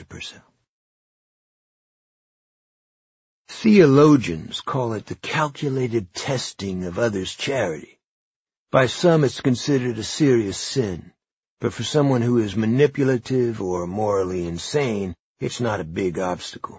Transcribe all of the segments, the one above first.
Mr. Purcell. Theologians call it the calculated testing of others' charity. By some it's considered a serious sin, but for someone who is manipulative or morally insane, it's not a big obstacle.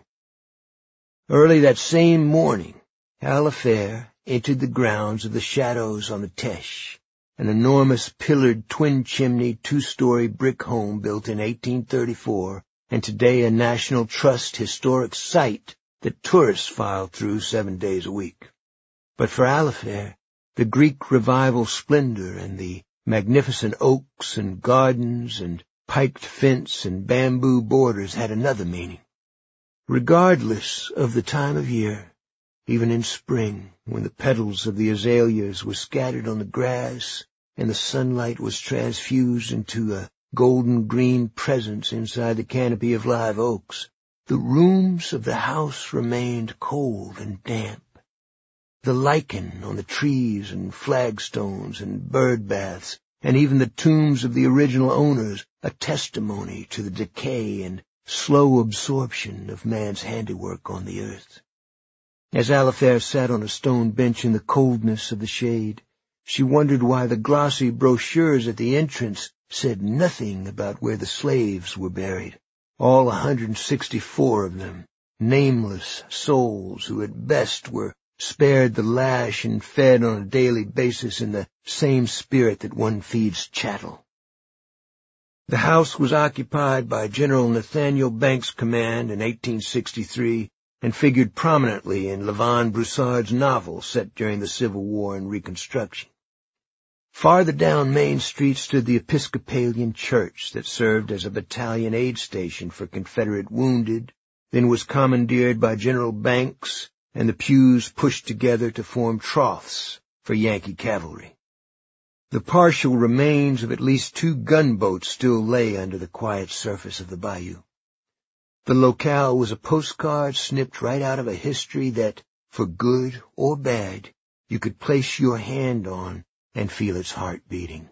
Early that same morning, Alifair entered the grounds of the Shadows on the Teche, an enormous pillared twin-chimney two-story brick home built in 1834 and today a National Trust historic site that tourists file through 7 days a week. But for Alifair, the Greek Revival splendor and the magnificent oaks and gardens and piked fence and bamboo borders had another meaning. Regardless of the time of year, even in spring, when the petals of the azaleas were scattered on the grass and the sunlight was transfused into a golden-green presence inside the canopy of live oaks, the rooms of the house remained cold and damp. The lichen on the trees and flagstones and bird baths, and even the tombs of the original owners, a testimony to the decay and slow absorption of man's handiwork on the earth. As Alifair sat on a stone bench in the coldness of the shade, she wondered why the glossy brochures at the entrance said nothing about where the slaves were buried. All 164 of them, nameless souls who at best were spared the lash and fed on a daily basis in the same spirit that one feeds chattel. The house was occupied by General Nathaniel Banks' command in 1863 and figured prominently in Levon Broussard's novel set during the Civil War and Reconstruction. Farther down Main Street stood the Episcopalian church that served as a battalion aid station for Confederate wounded, then was commandeered by General Banks, and the pews pushed together to form troughs for Yankee cavalry. The partial remains of at least 2 gunboats still lay under the quiet surface of the bayou. The locale was a postcard snipped right out of a history that, for good or bad, you could place your hand on and feel its heart beating.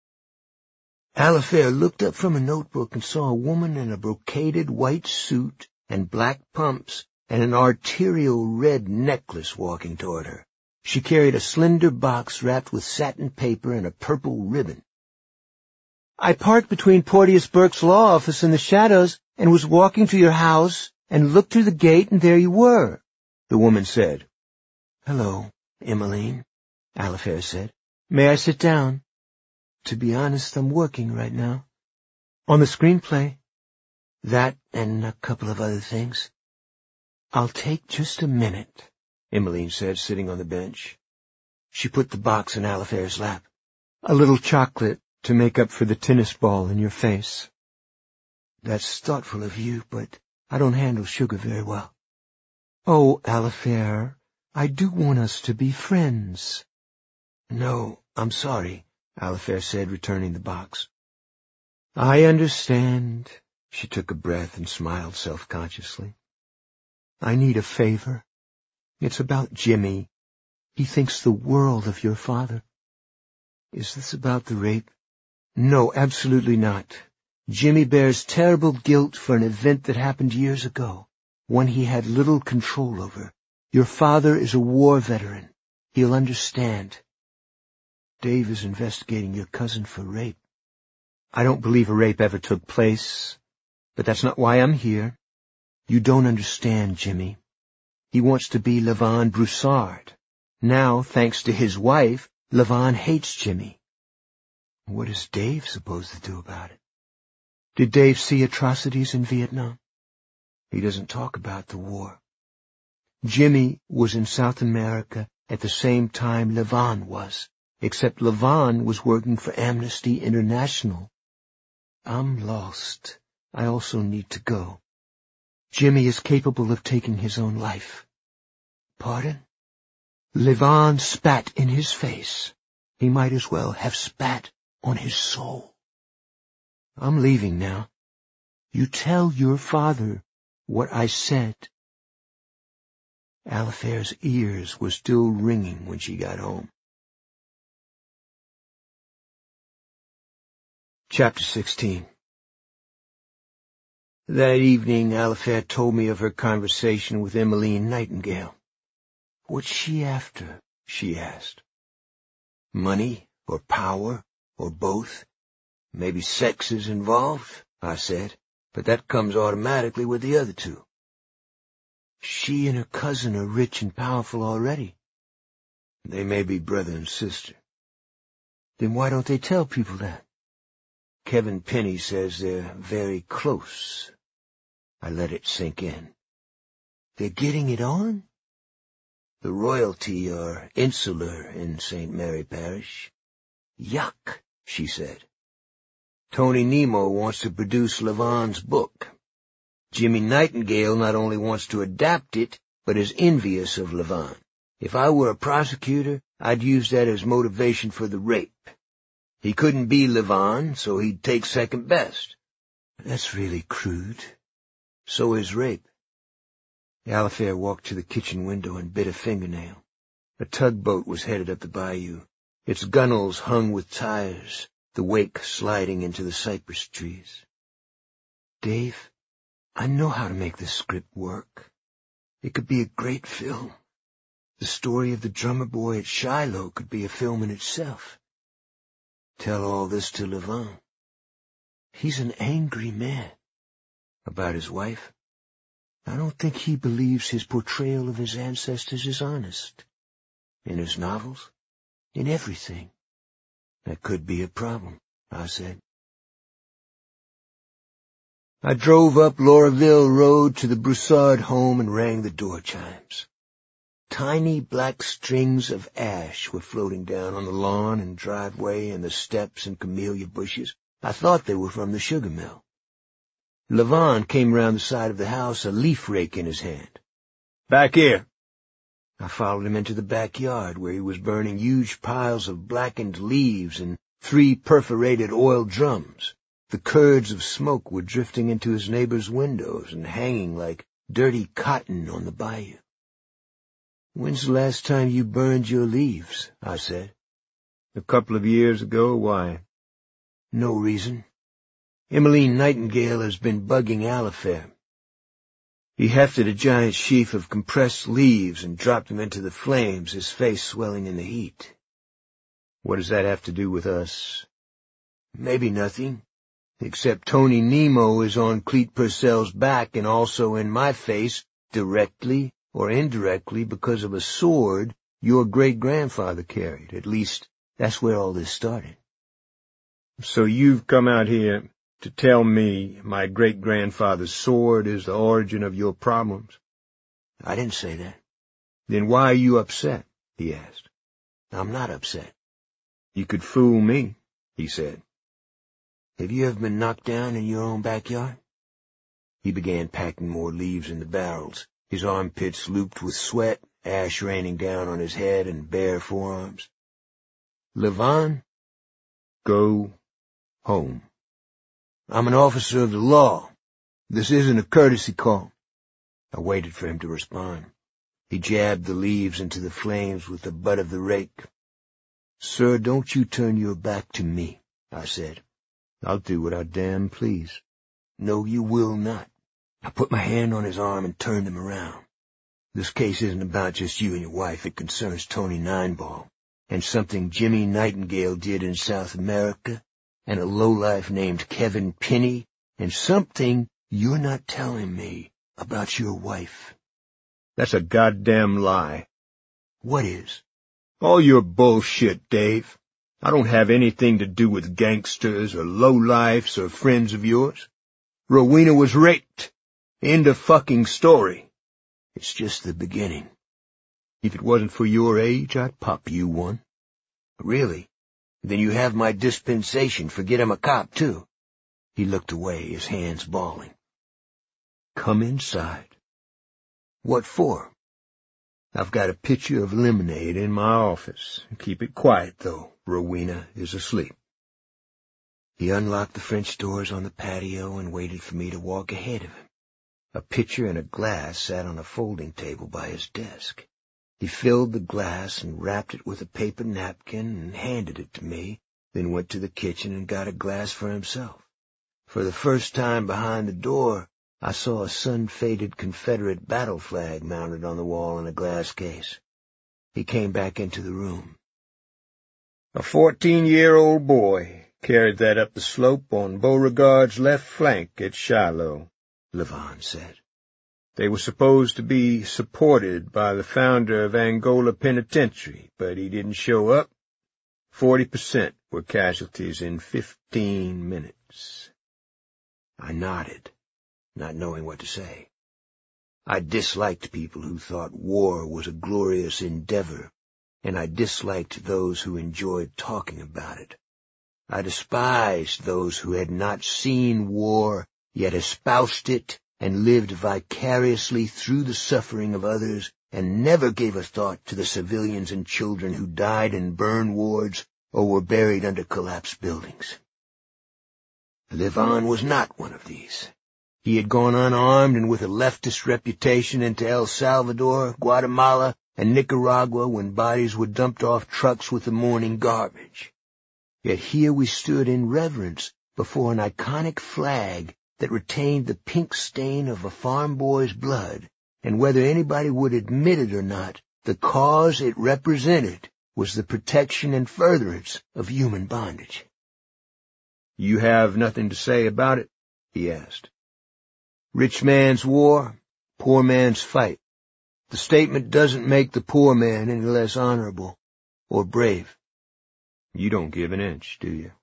Alifair looked up from a notebook and saw a woman in a brocaded white suit and black pumps and an arterial red necklace walking toward her. She carried a slender box wrapped with satin paper and a purple ribbon. "I parked between Porteous Burke's law office and the Shadows and was walking to your house and looked through the gate, and there you were," the woman said. "Hello, Emmeline," Alifair said. "May I sit down?" "To be honest, I'm working right now." "On the screenplay?" "That and a couple of other things." "I'll take just a minute," Emmeline said, sitting on the bench. She put the box in Alifair's lap. "A little chocolate to make up for the tennis ball in your face." "That's thoughtful of you, but I don't handle sugar very well." "Oh, Alifair, I do want us to be friends." "No, I'm sorry," Alifair said, returning the box. "I understand." She took a breath and smiled self-consciously. "I need a favor. It's about Jimmy. He thinks the world of your father." "Is this about the rape?" "No, absolutely not. Jimmy bears terrible guilt for an event that happened years ago, one he had little control over. Your father is a war veteran. He'll understand." "Dave is investigating your cousin for rape." "I don't believe a rape ever took place, but that's not why I'm here." "You don't understand, Jimmy. He wants to be Levon Broussard. Now, thanks to his wife, Levon hates Jimmy." "What is Dave supposed to do about it?" "Did Dave see atrocities in Vietnam?" "He doesn't talk about the war." "Jimmy was in South America at the same time Levon was, except Levon was working for Amnesty International." "I'm lost. I also need to go. Jimmy is capable of taking his own life." "Pardon?" Levon spat in his face. He might as well have spat on his soul. "I'm leaving now. You tell your father what I said." Alifair's ears were still ringing when she got home. Chapter 16. That evening, Alifair told me of her conversation with Emmeline Nightingale. "What's she after?" she asked. "Money, or power, or both. Maybe sex is involved," I said, "but that comes automatically with the other two." "She and her cousin are rich and powerful already." "They may be brother and sister." "Then why don't they tell people that?" "Kevin Penny says they're very close." I let it sink in. "They're getting it on?" "The royalty are insular in St. Mary Parish." "Yuck," she said. "Tony Nemo wants to produce Lavon's book. Jimmy Nightingale not only wants to adapt it, but is envious of Lavon. If I were a prosecutor, I'd use that as motivation for the rape. He couldn't be Lavon, so he'd take second best." "That's really crude." "So is rape." Alifair walked to the kitchen window and bit a fingernail. A tugboat was headed up the bayou. Its gunwales hung with tires, the wake sliding into the cypress trees. "Dave, I know how to make this script work. It could be a great film. The story of the drummer boy at Shiloh could be a film in itself." "Tell all this to Lavon." "He's an angry man." "About his wife?" "I don't think he believes his portrayal of his ancestors is honest." "In his novels?" "In everything." "That could be a problem," I said. I drove up Lauraville Road to the Broussard home and rang the door chimes. Tiny black strings of ash were floating down on the lawn and driveway and the steps and camellia bushes. I thought they were from the sugar mill. Lavon came round the side of the house, a leaf rake in his hand. "Back here." I followed him into the backyard, where he was burning huge piles of blackened leaves in 3 perforated oil drums. The curds of smoke were drifting into his neighbor's windows and hanging like dirty cotton on the bayou. "When's the last time you burned your leaves?" I said. "A couple of years ago. Why?" "No reason. Emmeline Nightingale has been bugging Alifair." He hefted a giant sheaf of compressed leaves and dropped them into the flames, his face swelling in the heat. "What does that have to do with us?" "Maybe nothing, except Tony Nemo is on Clete Purcell's back and also in my face, directly or indirectly, because of a sword your great-grandfather carried. At least, that's where all this started." "So you've come out here to tell me my great-grandfather's sword is the origin of your problems?" "I didn't say that." "Then why are you upset?" he asked. "I'm not upset." "You could fool me," he said. "Have you ever been knocked down in your own backyard?" He began packing more leaves in the barrels, his armpits looped with sweat, ash raining down on his head and bare forearms. "Lavon, go home." "I'm an officer of the law. This isn't a courtesy call." I waited for him to respond. He jabbed the leaves into the flames with the butt of the rake. "Sir, don't you turn your back to me," I said. "I'll do what I damn please." "No, you will not." I put my hand on his arm and turned him around. "This case isn't about just you and your wife. It concerns Tony Nineball, and something Jimmy Nightingale did in South America, and a lowlife named Kevin Penny, and something you're not telling me about your wife." "That's a goddamn lie." "What is?" "All your bullshit, Dave. I don't have anything to do with gangsters or lowlifes or friends of yours. Rowena was raped. End of fucking story." "It's just the beginning." "If it wasn't for your age, I'd pop you one." "Really? Then you have my dispensation. Forget I'm a cop, too." He looked away, his hands balling. "Come inside." "What for?" "I've got a pitcher of lemonade in my office. Keep it quiet, though. Rowena is asleep." He unlocked the French doors on the patio and waited for me to walk ahead of him. A pitcher and a glass sat on a folding table by his desk. He filled the glass and wrapped it with a paper napkin and handed it to me, then went to the kitchen and got a glass for himself. For the first time behind the door, I saw a sun-faded Confederate battle flag mounted on the wall in a glass case. He came back into the room. A 14-year-old boy carried that up the slope on Beauregard's left flank at Shiloh, Levon said. They were supposed to be supported by the founder of Angola Penitentiary, but he didn't show up. 40% were casualties in 15 minutes. I nodded, not knowing what to say. I disliked people who thought war was a glorious endeavor, and I disliked those who enjoyed talking about it. I despised those who had not seen war, yet espoused it and lived vicariously through the suffering of others, and never gave a thought to the civilians and children who died in burn wards or were buried under collapsed buildings. Levon was not one of these. He had gone unarmed and with a leftist reputation into El Salvador, Guatemala, and Nicaragua when bodies were dumped off trucks with the morning garbage. Yet here we stood in reverence before an iconic flag that retained the pink stain of a farm boy's blood, and whether anybody would admit it or not, the cause it represented was the protection and furtherance of human bondage. You have nothing to say about it? He asked. Rich man's war, poor man's fight. The statement doesn't make the poor man any less honorable or brave. You don't give an inch, do you?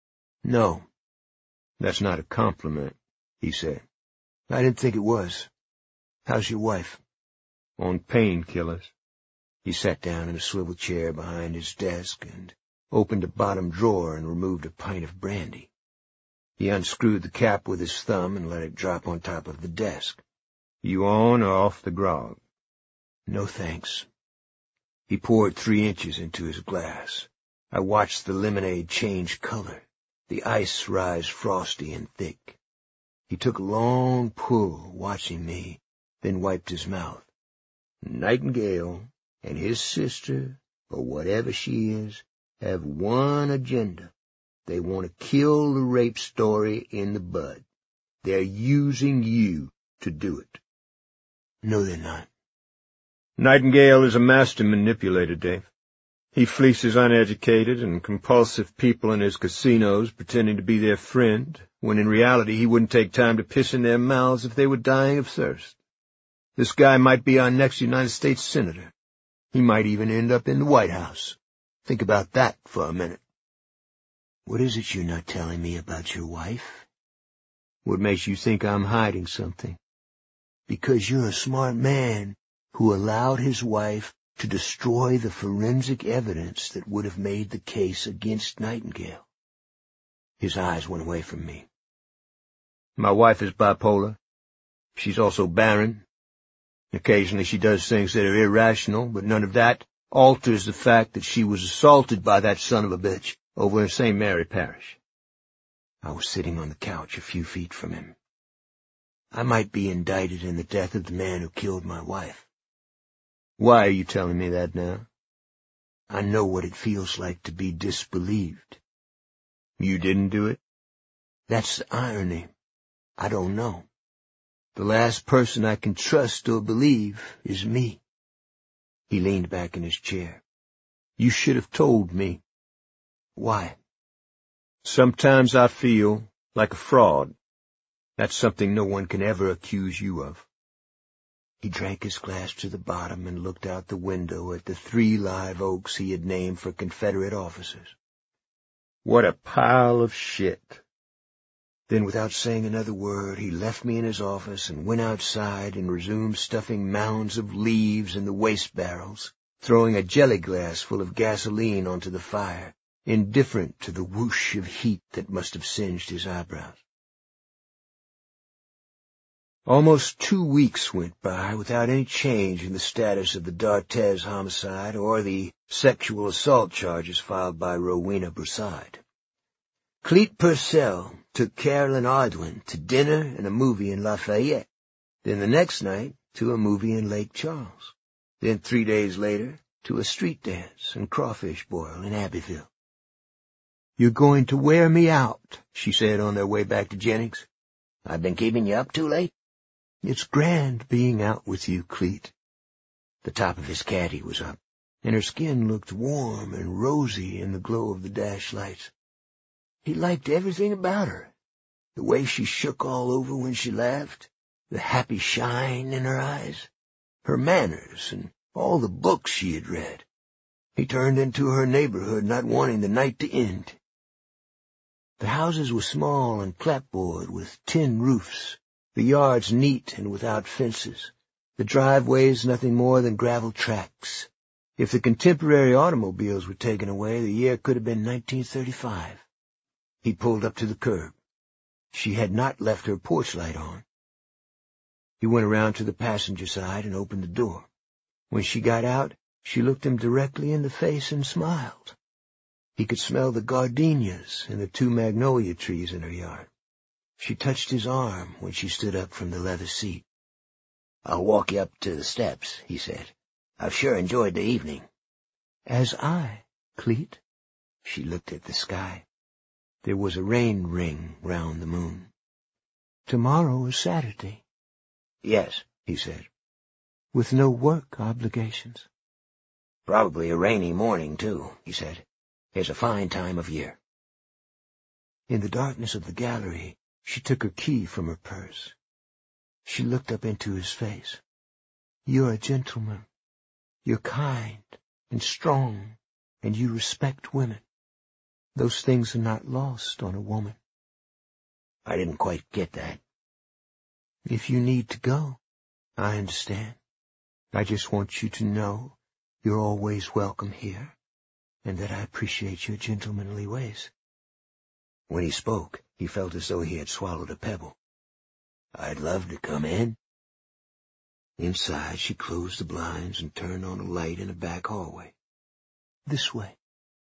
No. That's not a compliment, he said. I didn't think it was. How's your wife? On painkillers. He sat down in a swivel chair behind his desk and opened a bottom drawer and removed a pint of brandy. He unscrewed the cap with his thumb and let it drop on top of the desk. You on or off the grog? No thanks. He poured 3 inches into his glass. I watched the lemonade change color, the ice rise frosty and thick. He took a long pull, watching me, then wiped his mouth. Nightingale and his sister, or whatever she is, have one agenda. They want to kill the rape story in the bud. They're using you to do it. No, they're not. Nightingale is a master manipulator, Dave. He fleeces uneducated and compulsive people in his casinos, pretending to be their friend, when in reality he wouldn't take time to piss in their mouths if they were dying of thirst. This guy might be our next United States Senator. He might even end up in the White House. Think about that for a minute. What is it you're not telling me about your wife? What makes you think I'm hiding something? Because you're a smart man who allowed his wife to destroy the forensic evidence that would have made the case against Nightingale. His eyes went away from me. My wife is bipolar. She's also barren. Occasionally she does things that are irrational, but none of that alters the fact that she was assaulted by that son of a bitch over in St. Mary Parish. I was sitting on the couch a few feet from him. I might be indicted in the death of the man who killed my wife. Why are you telling me that now? I know what it feels like to be disbelieved. You didn't do it? That's the irony. I don't know. The last person I can trust or believe is me. He leaned back in his chair. You should have told me. Why? Sometimes I feel like a fraud. That's something no one can ever accuse you of. He drank his glass to the bottom and looked out the window at the 3 live oaks he had named for Confederate officers. What a pile of shit. Then, without saying another word, he left me in his office and went outside and resumed stuffing mounds of leaves in the waste barrels, throwing a jelly glass full of gasoline onto the fire, indifferent to the whoosh of heat that must have singed his eyebrows. Almost 2 weeks went by without any change in the status of the D'Artes homicide or the sexual assault charges filed by Rowena Broussard. Clete Purcell took Carolyn Ardwin to dinner and a movie in Lafayette, then the next night to a movie in Lake Charles, then 3 days later to a street dance and crawfish boil in Abbeville. "You're going to wear me out," she said on their way back to Jennings. "I've been keeping you up too late?" It's grand being out with you, Cleet. The top of his caddy was up, and her skin looked warm and rosy in the glow of the dash lights. He liked everything about her. The way she shook all over when she laughed, the happy shine in her eyes, her manners, and all the books she had read. He turned into her neighborhood, not wanting the night to end. The houses were small and clapboard with tin roofs, the yards neat and without fences, the driveways nothing more than gravel tracks. If the contemporary automobiles were taken away, the year could have been 1935. He pulled up to the curb. She had not left her porch light on. He went around to the passenger side and opened the door. When she got out, she looked him directly in the face and smiled. He could smell the gardenias and the 2 magnolia trees in her yard. She touched his arm when she stood up from the leather seat. "I'll walk you up to the steps," he said. "I've sure enjoyed the evening." "As I, Cleet." She looked at the sky. There was a rain ring round the moon. "Tomorrow is Saturday." "Yes," he said. "With no work obligations." "Probably a rainy morning, too," he said. "It's a fine time of year." In the darkness of the gallery, she took her key from her purse. She looked up into his face. "You're a gentleman. You're kind and strong, and you respect women. Those things are not lost on a woman." "I didn't quite get that." "If you need to go, I understand. I just want you to know you're always welcome here, and that I appreciate your gentlemanly ways." When he spoke, he felt as though he had swallowed a pebble. "I'd love to come in." Inside, she closed the blinds and turned on a light in a back hallway. "This way."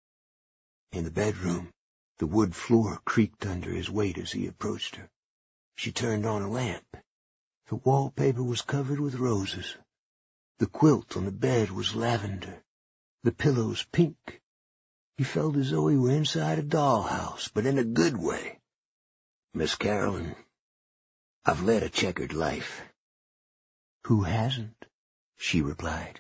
In the bedroom, the wood floor creaked under his weight as he approached her. She turned on a lamp. The wallpaper was covered with roses. The quilt on the bed was lavender, the pillows pink. He felt as though he were inside a dollhouse, but in a good way. "Miss Carolyn, I've led a checkered life." "Who hasn't?" she replied.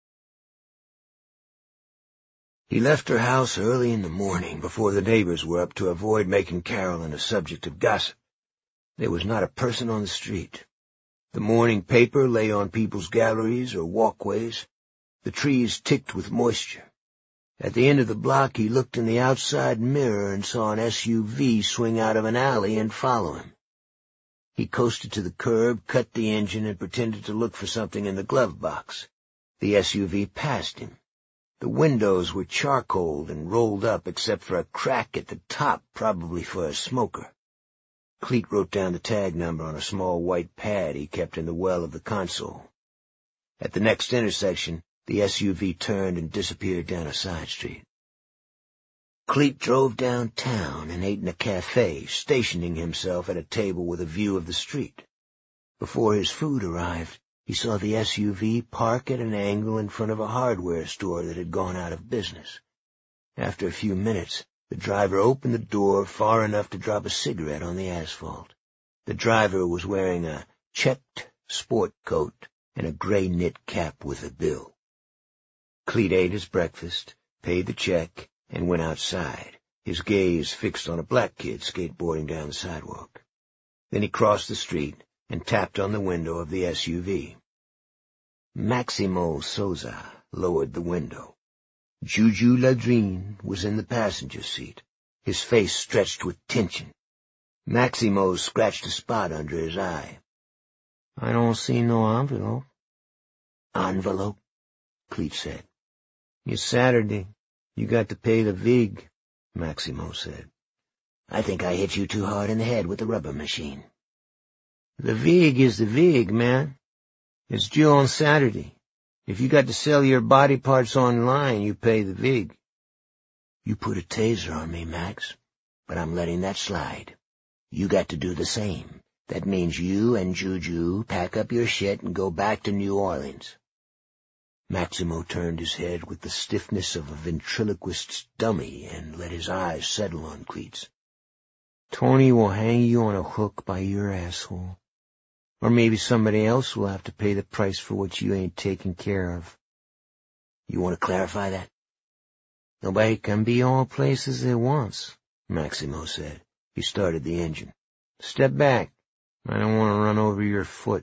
He left her house early in the morning, before the neighbors were up, to avoid making Carolyn a subject of gossip. There was not a person on the street. The morning paper lay on people's galleries or walkways. The trees ticked with moisture. At the end of the block, he looked in the outside mirror and saw an SUV swing out of an alley and follow him. He coasted to the curb, cut the engine, and pretended to look for something in the glove box. The SUV passed him. The windows were charcoaled and rolled up except for a crack at the top, probably for a smoker. Cleet wrote down the tag number on a small white pad he kept in the well of the console. At the next intersection, the SUV turned and disappeared down a side street. Cleet drove downtown and ate in a cafe, stationing himself at a table with a view of the street. Before his food arrived, he saw the SUV park at an angle in front of a hardware store that had gone out of business. After a few minutes, the driver opened the door far enough to drop a cigarette on the asphalt. The driver was wearing a checked sport coat and a gray knit cap with a bill. Cleet ate his breakfast, paid the check, and went outside, his gaze fixed on a black kid skateboarding down the sidewalk. Then he crossed the street and tapped on the window of the SUV. Maximo Souza lowered the window. Juju Ladrine was in the passenger seat, his face stretched with tension. Maximo scratched a spot under his eye. "I don't see no envelope." "Envelope?" Cleet said. "It's Saturday. You got to pay the vig," Maximo said. "I think I hit you too hard in the head with the rubber machine." "The vig is the vig, man. It's due on Saturday. If you got to sell your body parts online, you pay the vig." "You put a taser on me, Max, but I'm letting that slide. You got to do the same. That means you and Juju pack up your shit and go back to New Orleans." Maximo turned his head with the stiffness of a ventriloquist's dummy and let his eyes settle on Cleet's. "Tony will hang you on a hook by your asshole." Or maybe somebody else will have to pay the price for what you ain't taken care of. You want to clarify that? Nobody can be all places at once, Maximo said. He started the engine. Step back. I don't want to run over your foot.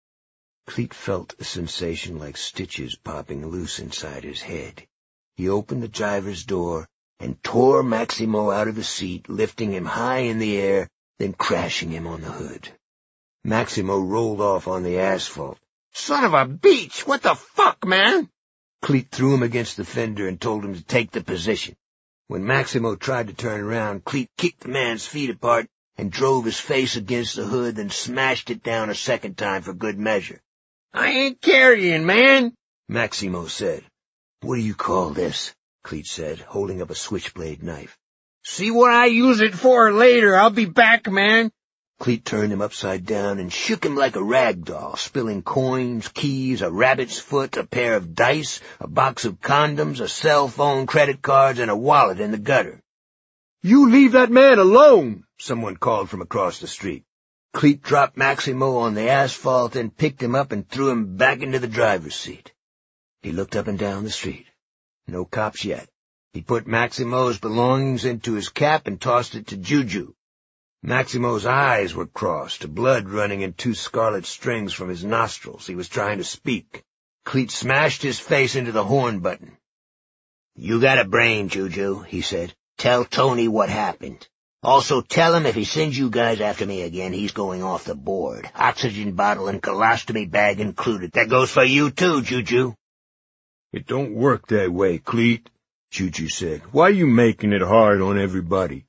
Cleet felt a sensation like stitches popping loose inside his head. He opened the driver's door and tore Maximo out of the seat, lifting him high in the air, then crashing him on the hood. Maximo rolled off on the asphalt. Son of a beach! What the fuck, man? Cleet threw him against the fender and told him to take the position. When Maximo tried to turn around, Cleet kicked the man's feet apart and drove his face against the hood, then smashed it down a second time for good measure. I ain't carrying, man, Maximo said. What do you call this? Cleet said, holding up a switchblade knife. See what I use it for later. I'll be back, man. Cleet turned him upside down and shook him like a rag doll, spilling coins, keys, a rabbit's foot, a pair of dice, a box of condoms, a cell phone, credit cards, and a wallet in the gutter. You leave that man alone, someone called from across the street. Cleet dropped Maximo on the asphalt and picked him up and threw him back into the driver's seat. He looked up and down the street. No cops yet. He put Maximo's belongings into his cap and tossed it to Juju. Maximo's eyes were crossed, blood running in 2 scarlet strings from his nostrils. He was trying to speak. Cleet smashed his face into the horn button. You got a brain, Juju, he said. Tell Tony what happened. Also tell him if he sends you guys after me again, he's going off the board. Oxygen bottle and colostomy bag included. That goes for you too, Juju. It don't work that way, Cleet, Juju said. Why you making it hard on everybody?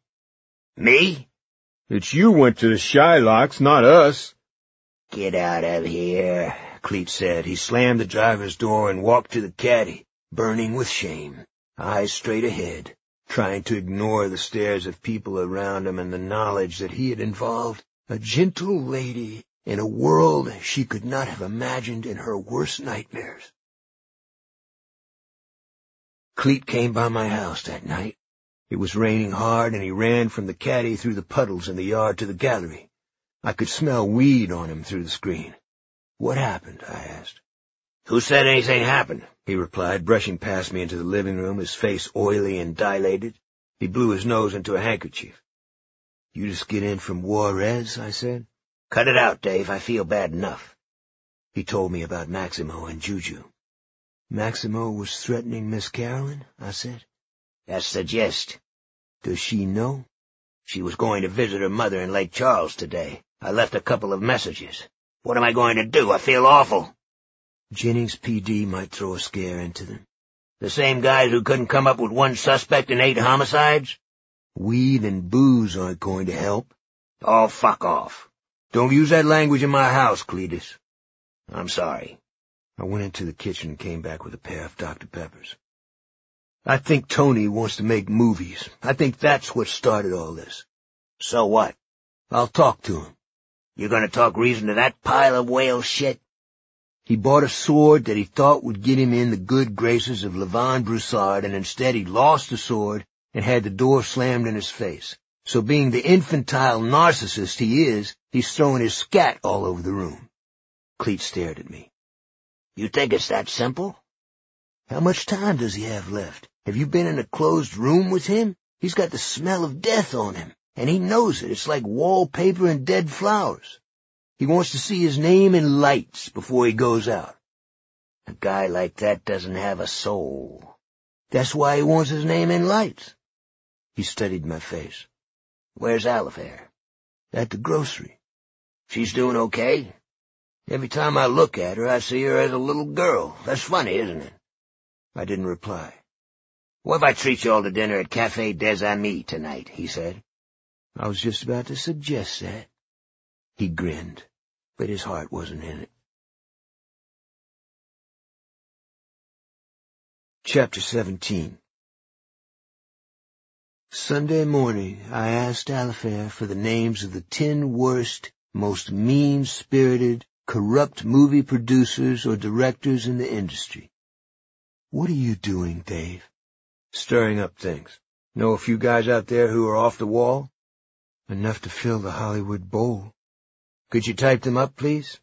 Me? It's you went to the Shylocks, not us. Get out of here, Cleet said. He slammed the driver's door and walked to the caddy, burning with shame, eyes straight ahead, trying to ignore the stares of people around him and the knowledge that he had involved a gentle lady in a world she could not have imagined in her worst nightmares. Cleet came by my house that night. It was raining hard, and he ran from the caddy through the puddles in the yard to the gallery. I could smell weed on him through the screen. What happened? I asked. Who said anything happened? He replied, brushing past me into the living room, his face oily and dilated. He blew his nose into a handkerchief. You just get in from Juarez? I said. Cut it out, Dave. I feel bad enough. He told me about Maximo and Juju. Maximo was threatening Miss Carolyn? I said. That's the gist. Does she know? She was going to visit her mother in Lake Charles today. I left a couple of messages. What am I going to do? I feel awful. Jennings PD might throw a scare into them. The same guys who couldn't come up with one suspect in 8 homicides? Weed and booze aren't going to help. Oh, fuck off. Don't use that language in my house, Cletus. I'm sorry. I went into the kitchen and came back with a pair of Dr. Peppers. I think Tony wants to make movies. I think that's what started all this. So what? I'll talk to him. You gonna talk reason to that pile of whale shit? He bought a sword that he thought would get him in the good graces of Levon Broussard, and instead he lost the sword and had the door slammed in his face. So being the infantile narcissist he is, he's throwing his scat all over the room. Cleet stared at me. You think it's that simple? How much time does he have left? Have you been in a closed room with him? He's got the smell of death on him, and he knows it. It's like wallpaper and dead flowers. He wants to see his name in lights before he goes out. A guy like that doesn't have a soul. That's why he wants his name in lights. He studied my face. Where's Alifair? At the grocery. She's doing okay? Every time I look at her, I see her as a little girl. That's funny, isn't it? I didn't reply. What if I treat you all to dinner at Café des Amis tonight? He said. I was just about to suggest that. He grinned, but his heart wasn't in it. Chapter 17. Sunday morning, I asked Alifair for the names of the 10 worst, most mean-spirited, corrupt movie producers or directors in the industry. What are you doing, Dave? Stirring up things. Know a few guys out there who are off the wall? Enough to fill the Hollywood Bowl. Could you type them up, please?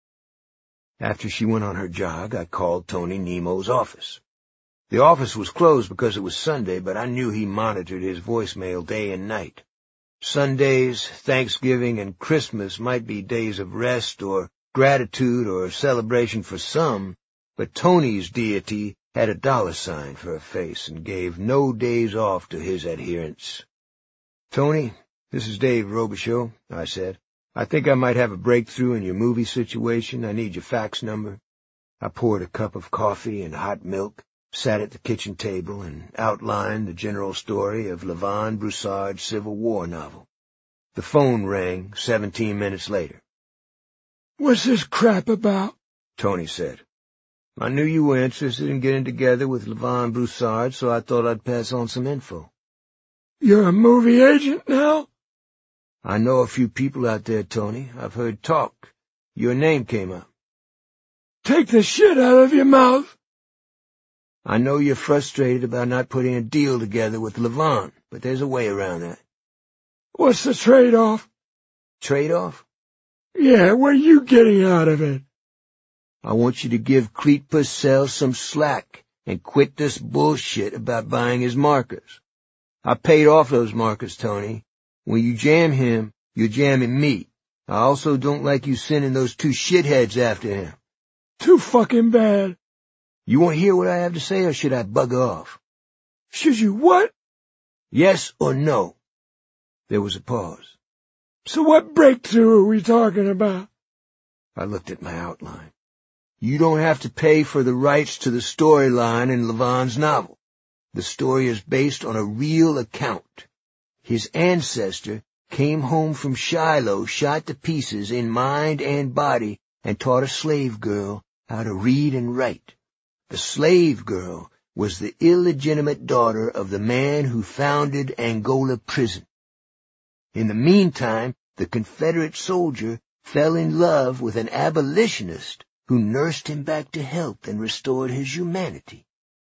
After she went on her jog, I called Tony Nemo's office. The office was closed because it was Sunday, but I knew he monitored his voicemail day and night. Sundays, Thanksgiving, and Christmas might be days of rest or gratitude or celebration for some, but Tony's deity had a $sign for a face and gave no days off to his adherents. "Tony, this is Dave Robichaux," I said. "I think I might have a breakthrough in your movie situation. I need your fax number." I poured a cup of coffee and hot milk, sat at the kitchen table, and outlined the general story of Lavon Broussard's Civil War novel. The phone rang 17 minutes later. "What's this crap about?" Tony said. "I knew you were interested in getting together with Lavon Broussard, so I thought I'd pass on some info." "You're a movie agent now?" "I know a few people out there, Tony. I've heard talk. Your name came up." "Take the shit out of your mouth." "I know you're frustrated about not putting a deal together with Lavon, but there's a way around that." "What's the trade-off?" "Trade-off?" "Yeah, what are you getting out of it?" "I want you to give Clete Purcell some slack and quit this bullshit about buying his markers. I paid off those markers, Tony. When you jam him, you're jamming me. I also don't like you sending those two shitheads after him." "Too fucking bad." "You want to hear what I have to say, or should I bug off?" "Should you what?" "Yes or no?" There was a pause. "So what breakthrough are we talking about?" I looked at my outline. "You don't have to pay for the rights to the storyline in Lavon's novel. The story is based on a real account. His ancestor came home from Shiloh shot to pieces in mind and body and taught a slave girl how to read and write. The slave girl was the illegitimate daughter of the man who founded Angola Prison. In the meantime, the Confederate soldier fell in love with an abolitionist who nursed him back to health and restored his humanity."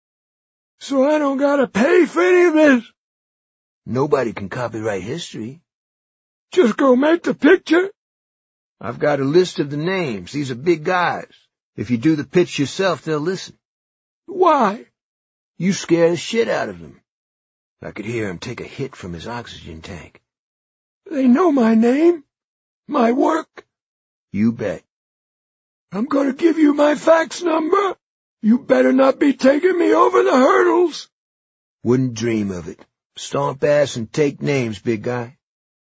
"So I don't gotta pay for any of this?" "Nobody can copyright history." "Just go make the picture?" "I've got a list of the names. These are big guys. If you do the pitch yourself, they'll listen." "Why?" "You scare the shit out of them." I could hear him take a hit from his oxygen tank. "They know my name? My work?" "You bet." "I'm gonna give you my fax number. You better not be taking me over the hurdles." "Wouldn't dream of it. Stomp ass and take names, big guy."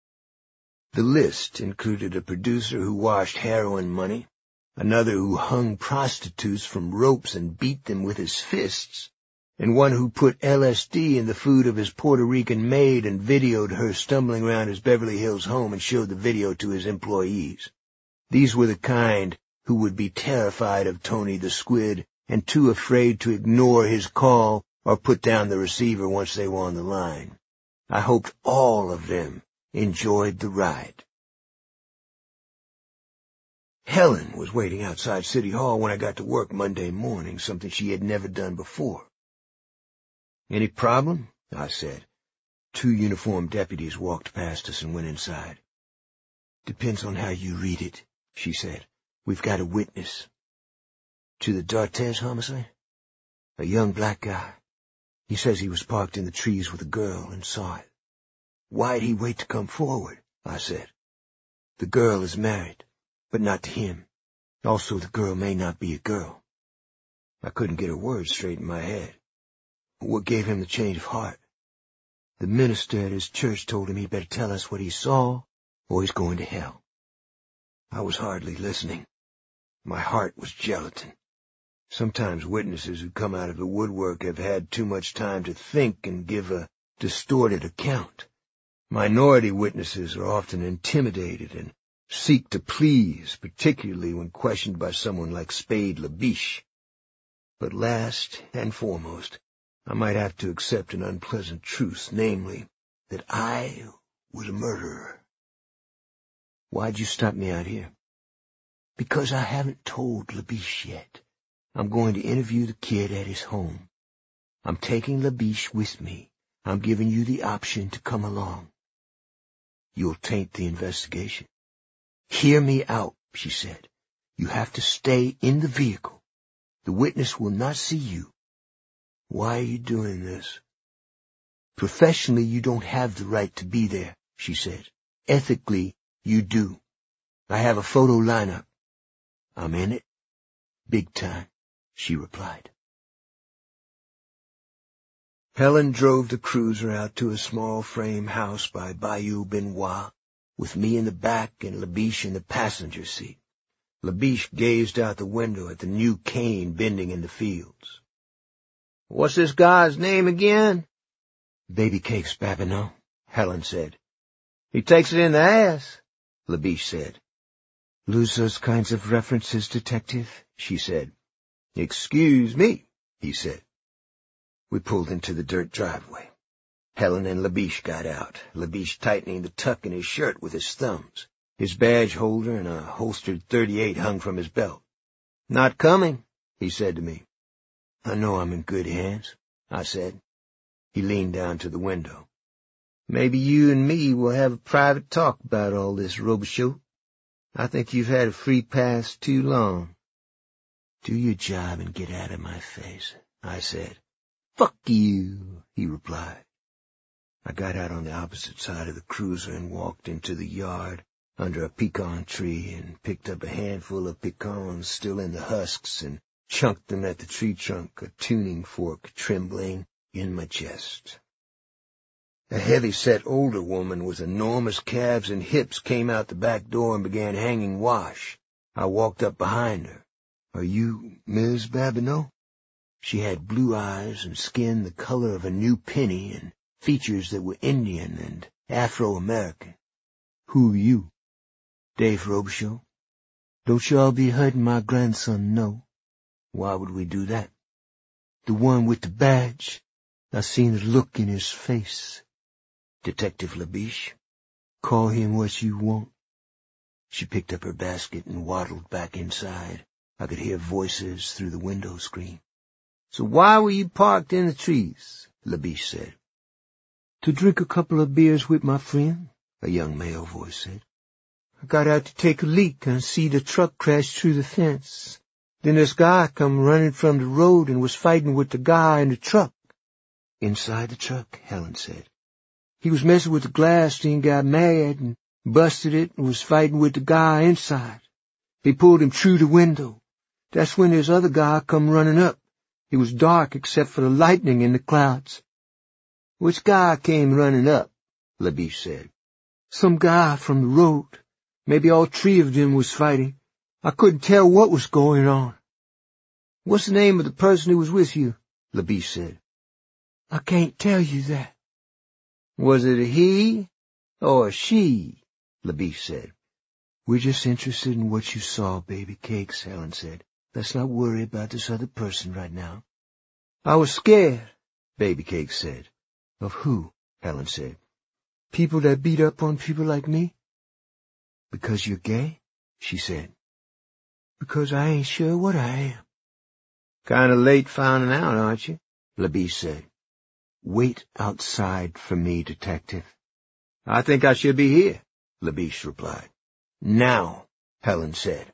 The list included a producer who washed heroin money, another who hung prostitutes from ropes and beat them with his fists, and one who put LSD in the food of his Puerto Rican maid and videoed her stumbling around his Beverly Hills home and showed the video to his employees. These were the kind who would be terrified of Tony the Squid and too afraid to ignore his call or put down the receiver once they were on the line. I hoped all of them enjoyed the ride. Helen was waiting outside City Hall when I got to work Monday morning, something she had never done before. "Any problem?" I said. 2 uniformed deputies walked past us and went inside. "Depends on how you read it," she said. "We've got a witness." "To the D'Artes homicide?" "A young black guy. He says he was parked in the trees with a girl and saw it." "Why'd he wait to come forward?" I said. "The girl is married, but not to him. Also, the girl may not be a girl." I couldn't get a word straight in my head. "What gave him the change of heart?" "The minister at his church told him he better tell us what he saw, or he's going to hell." I was hardly listening. My heart was gelatin. Sometimes witnesses who come out of the woodwork have had too much time to think and give a distorted account. Minority witnesses are often intimidated and seek to please, particularly when questioned by someone like Spade Labiche. But last and foremost, I might have to accept an unpleasant truth, namely, that I was a murderer. "Why'd you stop me out here?" "Because I haven't told Labiche yet. I'm going to interview the kid at his home. I'm taking Labiche with me. I'm giving you the option to come along." "You'll taint the investigation." Hear me out, she said. You have to stay in the vehicle. The witness will not see you. Why are you doing this? Professionally, you don't have the right to be there, she said. Ethically, you do. I have a photo lineup. I'm in it. Big time, she replied. Helen drove the cruiser out to a small frame house by Bayou Benoit, with me in the back and Labiche in the passenger seat. Labiche gazed out the window at the new cane bending in the fields. "What's this guy's name again?" "Baby Cakes Babineau," Helen said. "He takes it in the ass," Labiche said. "Lose those kinds of references, detective," she said. "Excuse me," he said. We pulled into the dirt driveway. Helen and Labiche got out, Labiche tightening the tuck in his shirt with his thumbs. His badge holder and a holstered .38 hung from his belt. "Not coming," he said to me. "I know I'm in good hands," I said. He leaned down to the window. "Maybe you and me will have a private talk about all this, Robichaud. I think you've had a free pass too long." "Do your job and get out of my face," I said. "Fuck you," he replied. I got out on the opposite side of the cruiser and walked into the yard under a pecan tree and picked up a handful of pecans still in the husks and chunked them at the tree trunk, a tuning fork trembling in my chest. A heavy-set older woman with enormous calves and hips came out the back door and began hanging wash. I walked up behind her. "Are you Ms. Babineau?" She had blue eyes and skin the color of a new penny and features that were Indian and Afro-American. "Who are you?" "Dave Robichaud." "Don't you all be hurting my grandson, no." "Why would we do that?" "The one with the badge. I seen the look in his face." "Detective Labiche?" "Call him what you want." She picked up her basket and waddled back inside. I could hear voices through the window screen. "So why were you parked in the trees?" Labiche said. "To drink a couple of beers with my friend," a young male voice said. "I got out to take a leak and see the truck crash through the fence. Then this guy come running from the road and was fighting with the guy in the truck." "Inside the truck," Helen said. "He was messing with the glass, then got mad and busted it and was fighting with the guy inside. He pulled him through the window. That's when this other guy come running up. It was dark except for the lightning in the clouds." "Which guy came running up?" Labiche said. "Some guy from the road. Maybe all three of them was fighting. I couldn't tell what was going on." "What's the name of the person who was with you?" Labiche said. "I can't tell you that." "Was it a he or a she?" Labiche said. "We're just interested in what you saw, Baby Cakes," Helen said. "Let's not worry about this other person right now." "I was scared," Baby Cakes said. "Of who?" Helen said. "People that beat up on people like me." "Because you're gay?" she said. "Because I ain't sure what I am." "Kinda late finding out, aren't you?" Labiche said. "Wait outside for me, detective." "I think I should be here," Labiche replied. "Now," Helen said.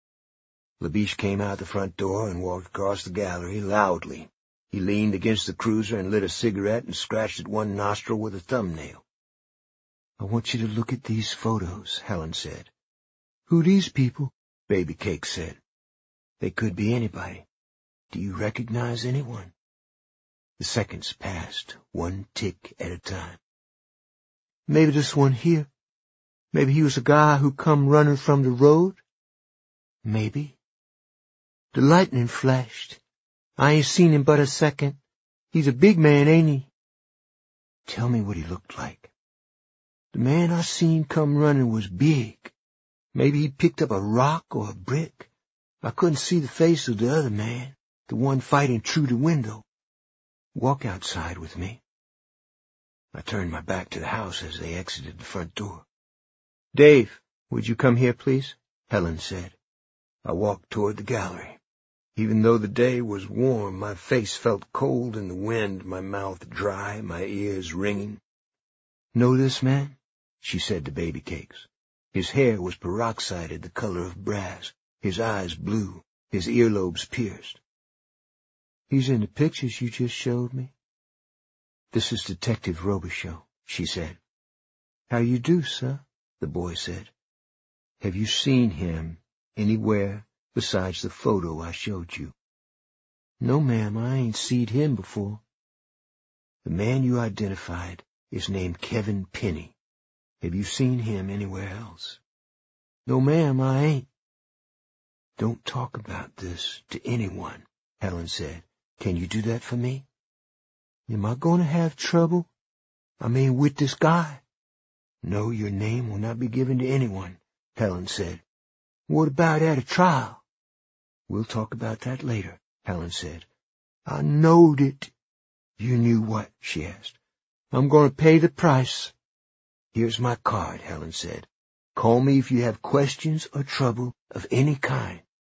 Labiche came out the front door and walked across the gallery loudly. He leaned against the cruiser and lit a cigarette and scratched at one nostril with a thumbnail. "I want you to look at these photos," Helen said. "Who these people?" Baby Cake said. "They could be anybody. Do you recognize anyone?" The seconds passed, one tick at a time. "Maybe this one here. Maybe he was a guy who come running from the road." "Maybe." "The lightning flashed. I ain't seen him but a second. He's a big man, ain't he?" "Tell me what he looked like." "The man I seen come running was big. Maybe he picked up a rock or a brick. I couldn't see the face of the other man, the one fighting through the window. Walk outside with me." I turned my back to the house as they exited the front door. "Dave, would you come here, please?" Helen said. I walked toward the gallery. Even though the day was warm, my face felt cold in the wind, my mouth dry, my ears ringing. "Know this man?" she said to Baby Cakes. His hair was peroxided the color of brass, his eyes blue, his earlobes pierced. "He's in the pictures you just showed me." "This is Detective Robichaux," she said. "How you do, sir?" the boy said. "Have you seen him anywhere besides the photo I showed you?" "No, ma'am, I ain't seed him before." "The man you identified is named Kevin Penny. Have you seen him anywhere else?" "No, ma'am, I ain't." "Don't talk about this to anyone," Helen said. "Can you do that for me?" "Am I going to have trouble? I mean, with this guy?" "No, your name will not be given to anyone," Helen said. "What about at a trial?" "We'll talk about that later," Helen said. "I knowed it." "You knew what?" she asked. "I'm going to pay the price." "Here's my card," Helen said. "Call me if you have questions or trouble of any kind."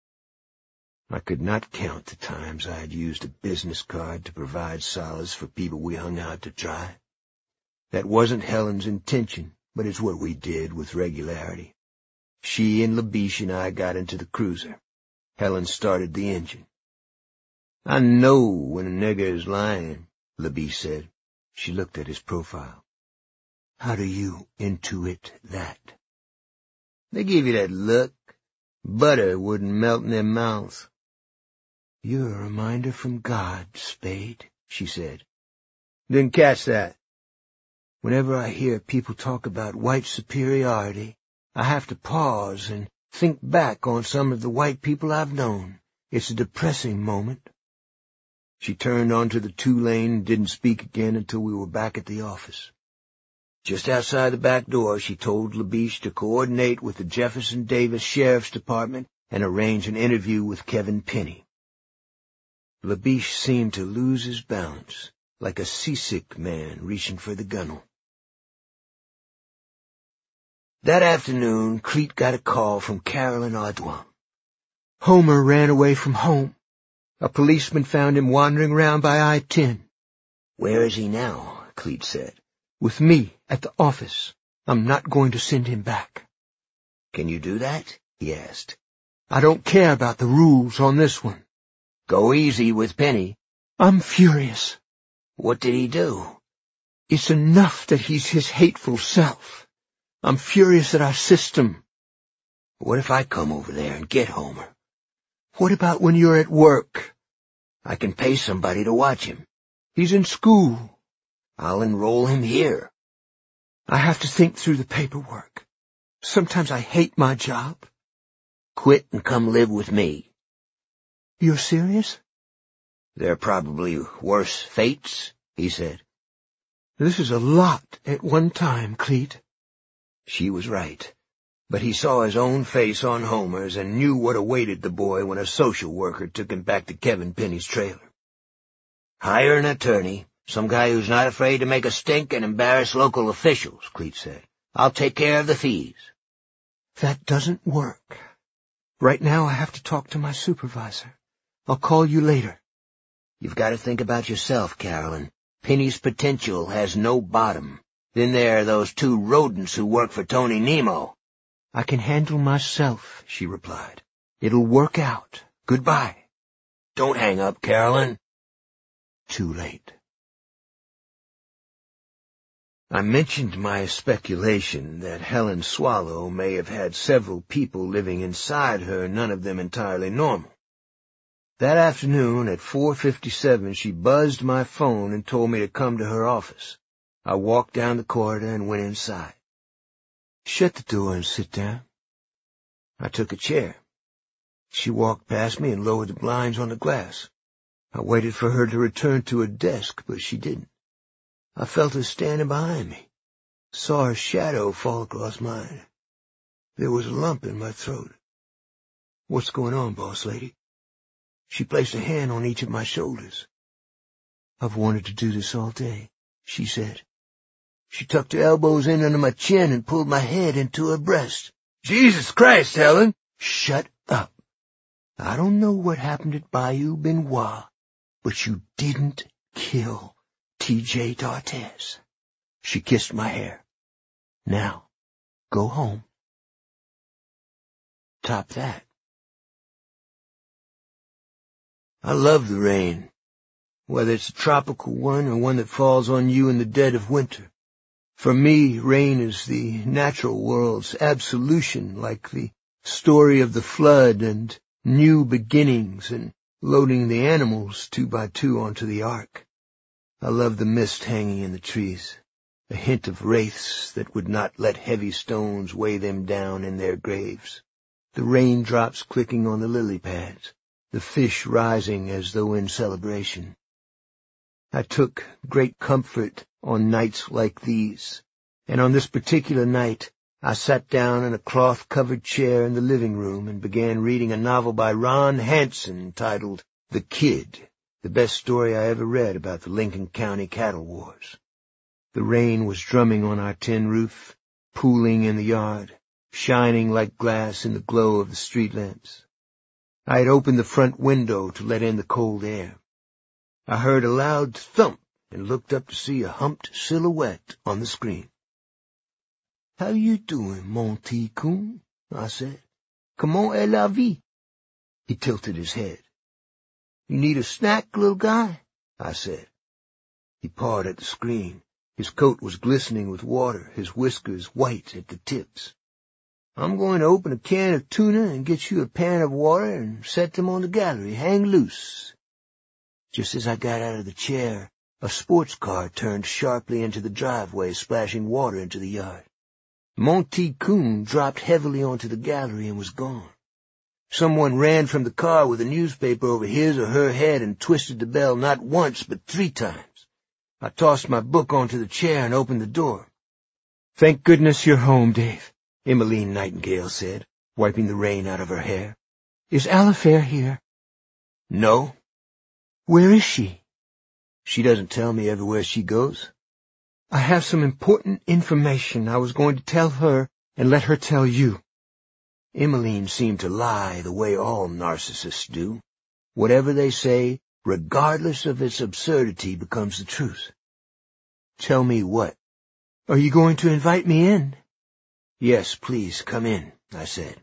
I could not count the times I had used a business card to provide solace for people we hung out to dry. That wasn't Helen's intention, but it's what we did with regularity. She and Labiche and I got into the cruiser. Helen started the engine. "I know when a nigger is lying," Labiche said. She looked at his profile. "How do you intuit that?" "They give you that look. Butter wouldn't melt in their mouths." "You're a reminder from God, Spade," she said. "Didn't catch that." "Whenever I hear people talk about white superiority, I have to pause and think back on some of the white people I've known. It's a depressing moment." She turned onto the 2-lane and didn't speak again until we were back at the office. Just outside the back door, she told Labiche to coordinate with the Jefferson Davis Sheriff's Department and arrange an interview with Kevin Penny. Labiche seemed to lose his balance, like a seasick man reaching for the gunwale. That afternoon, Cleet got a call from Carolyn Audouin. "Homer ran away from home. A policeman found him wandering around by I-10. "Where is he now?" Cleet said. "With me at the office. I'm not going to send him back." "Can you do that?" he asked. "I don't care about the rules on this one." "Go easy with Penny." "I'm furious." "What did he do?" "It's enough that he's his hateful self. I'm furious at our system." "What if I come over there and get Homer?" "What about when you're at work?" "I can pay somebody to watch him." "He's in school." "I'll enroll him here." "I have to think through the paperwork. Sometimes I hate my job." "Quit and come live with me." "You're serious?" "There are probably worse fates," he said. "This is a lot at one time, Cleet." She was right, but he saw his own face on Homer's and knew what awaited the boy when a social worker took him back to Kevin Penny's trailer. "Hire an attorney, some guy who's not afraid to make a stink and embarrass local officials," Cleet said. "I'll take care of the fees." "That doesn't work. Right now I have to talk to my supervisor. I'll call you later." "You've got to think about yourself, Carolyn. Penny's potential has no bottom. Then there are those 2 rodents who work for Tony Nemo." "I can handle myself," she replied. "It'll work out. Goodbye." "Don't hang up, Carolyn." Too late. I mentioned my speculation that Helen Swallow may have had several people living inside her, none of them entirely normal. That afternoon at 4:57, she buzzed my phone and told me to come to her office. I walked down the corridor and went inside. "Shut the door and sit down." I took a chair. She walked past me and lowered the blinds on the glass. I waited for her to return to her desk, but she didn't. I felt her standing behind me, saw her shadow fall across mine. There was a lump in my throat. "What's going on, boss lady?" She placed a hand on each of my shoulders. "I've wanted to do this all day," she said. She tucked her elbows in under my chin and pulled my head into her breast. "Jesus Christ, Helen!" "Shut up. I don't know what happened at Bayou Benoit, but you didn't kill T.J. D'Artes." She kissed my hair. "Now, go home. top that? I love the rain, whether it's a tropical one or one that falls on you in the dead of winter. For me, rain is the natural world's absolution, like the story of the flood and new beginnings and loading the animals 2 by 2 onto the ark. I love the mist hanging in the trees, a hint of wraiths that would not let heavy stones weigh them down in their graves, the raindrops clicking on the lily pads, the fish rising as though in celebration. I took great comfort on nights like these, and on this particular night I sat down in a cloth-covered chair in the living room and began reading a novel by Ron Hansen titled The Kid, the best story I ever read about the Lincoln County cattle wars. The rain was drumming on our tin roof, pooling in the yard, shining like glass in the glow of the street lamps. I had opened the front window to let in the cold air. I heard a loud thump and looked up to see a humped silhouette on the screen. "How you doing, mon petit coon?" I said. "Comment est la vie?" He tilted his head. "You need a snack, little guy?" I said. He pawed at the screen. His coat was glistening with water, his whiskers white at the tips. "I'm going to open a can of tuna and get you a pan of water and set them on the gallery. Hang loose." Just as I got out of the chair, a sports car turned sharply into the driveway, splashing water into the yard. Monty Coon dropped heavily onto the gallery and was gone. Someone ran from the car with a newspaper over his or her head and twisted the bell not once but 3 times. I tossed my book onto the chair and opened the door. "Thank goodness you're home, Dave," Emmeline Nightingale said, wiping the rain out of her hair. "Is Alifair here?" "No." "Where is she?" "She doesn't tell me everywhere she goes." "I have some important information I was going to tell her and let her tell you." Emmeline seemed to lie the way all narcissists do. Whatever they say, regardless of its absurdity, becomes the truth. "Tell me what?" "Are you going to invite me in?" "Yes, please, come in," I said.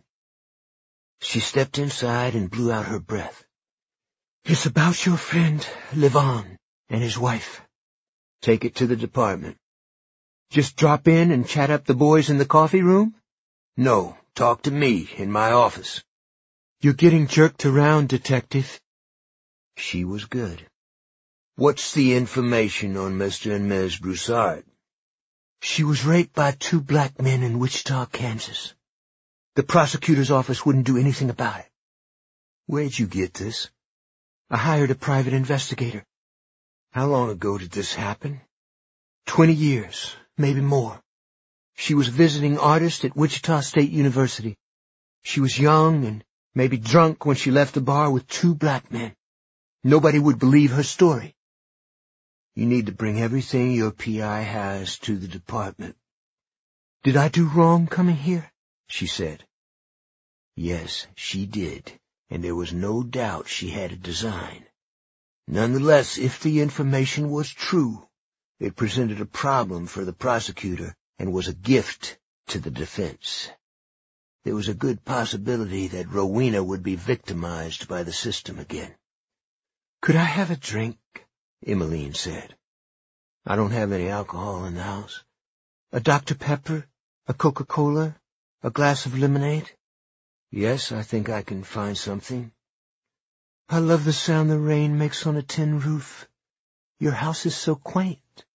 She stepped inside and blew out her breath. "It's about your friend, Levon, and his wife." "Take it to the department." "Just drop in and chat up the boys in the coffee room?" "No, talk to me in my office." "You're getting jerked around, Detective." She was good. "What's the information on Mr. and Ms. Broussard?" "She was raped by 2 black men in Wichita, Kansas. The prosecutor's office wouldn't do anything about it." "Where'd you get this?" "I hired a private investigator." "How long ago did this happen?" 20 years, maybe more. She was a visiting artist at Wichita State University. She was young and maybe drunk when she left the bar with 2 black men. Nobody would believe her story. "You need to bring everything your PI has to the department." "Did I do wrong coming here?" she said. Yes, she did, and there was no doubt she had a design. Nonetheless, if the information was true, it presented a problem for the prosecutor and was a gift to the defense. There was a good possibility that Rowena would be victimized by the system again. "Could I have a drink?" Emmeline said. "I don't have any alcohol in the house." "A Dr. Pepper? A Coca-Cola? A glass of lemonade?" "Yes, I think I can find something." "I love the sound the rain makes on a tin roof. Your house is so quaint."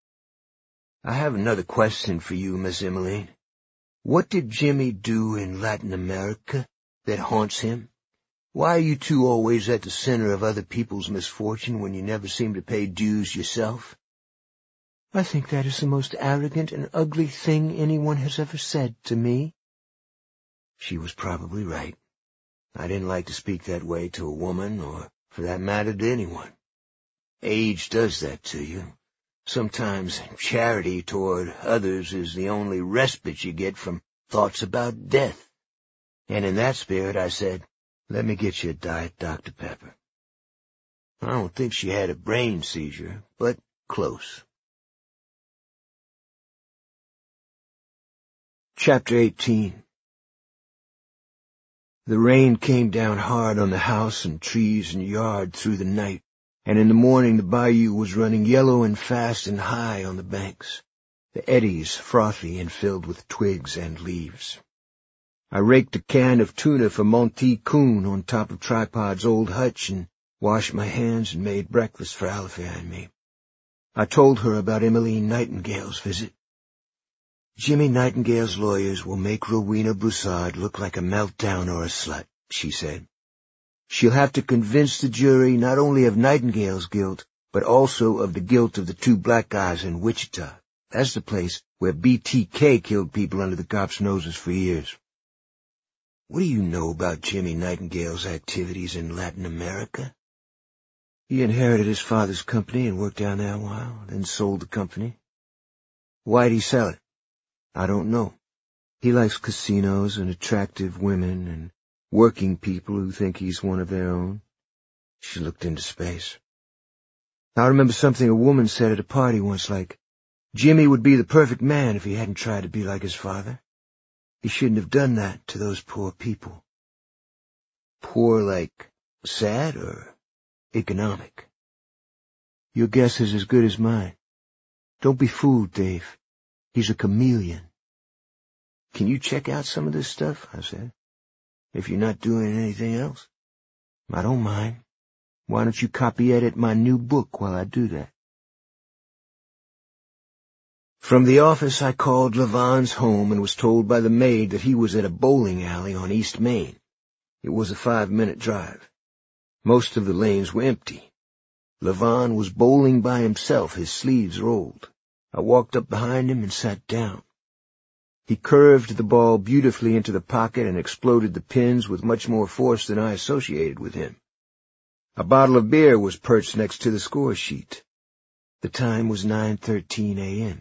"I have another question for you, Miss Emmeline. What did Jimmy do in Latin America that haunts him? Why are you two always at the center of other people's misfortune when you never seem to pay dues yourself?" "I think that is the most arrogant and ugly thing anyone has ever said to me." She was probably right. I didn't like to speak that way to a woman, or, for that matter, to anyone. Age does that to you. Sometimes charity toward others is the only respite you get from thoughts about death. And in that spirit I said, "Let me get you a Diet Dr. Pepper." I don't think she had a brain seizure, but close. Chapter 18. The rain came down hard on the house and trees and yard through the night, and in the morning the bayou was running yellow and fast and high on the banks, the eddies frothy and filled with twigs and leaves. I raked a can of tuna for Monty Coon on top of Tripod's old hutch and washed my hands and made breakfast for Alethea and me. I told her about Emmeline Nightingale's visit. Jimmy Nightingale's lawyers will make Rowena Broussard look like a meltdown or a slut, she said. She'll have to convince the jury not only of Nightingale's guilt, but also of the guilt of the two black guys in Wichita. That's the place where BTK killed people under the cops' noses for years. What do you know about Jimmy Nightingale's activities in Latin America? He inherited his father's company and worked down there a while, then sold the company. Why'd he sell it? I don't know. He likes casinos and attractive women and working people who think he's one of their own. She looked into space. I remember something a woman said at a party once, like, Jimmy would be the perfect man if he hadn't tried to be like his father. He shouldn't have done that to those poor people. Poor like sad or economic? Your guess is as good as mine. Don't be fooled, Dave. He's a chameleon. Can you check out some of this stuff? I said. If you're not doing anything else. I don't mind. Why don't you copy-edit my new book while I do that? From the office, I called Levon's home and was told by the maid that he was at a bowling alley on East Main. It was a 5-minute drive. Most of the lanes were empty. Levon was bowling by himself, his sleeves rolled. I walked up behind him and sat down. He curved the ball beautifully into the pocket and exploded the pins with much more force than I associated with him. A bottle of beer was perched next to the score sheet. The time was 9:13 a.m.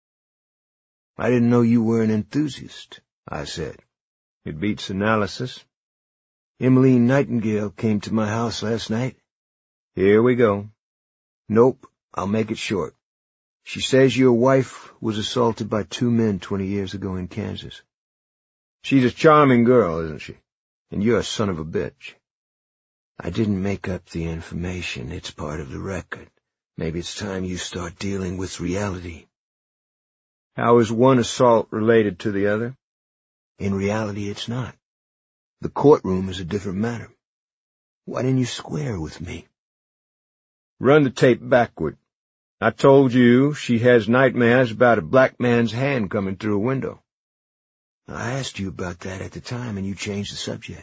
I didn't know you were an enthusiast, I said. It beats analysis. Emmeline Nightingale came to my house last night. Here we go. Nope, I'll make it short. She says your wife was assaulted by 2 men 20 years ago in Kansas. She's a charming girl, isn't she? And you're a son of a bitch. I didn't make up the information. It's part of the record. Maybe it's time you start dealing with reality. How is one assault related to the other? In reality, it's not. The courtroom is a different matter. Why didn't you square with me? Run the tape backward. I told you she has nightmares about a black man's hand coming through a window. I asked you about that at the time, and you changed the subject.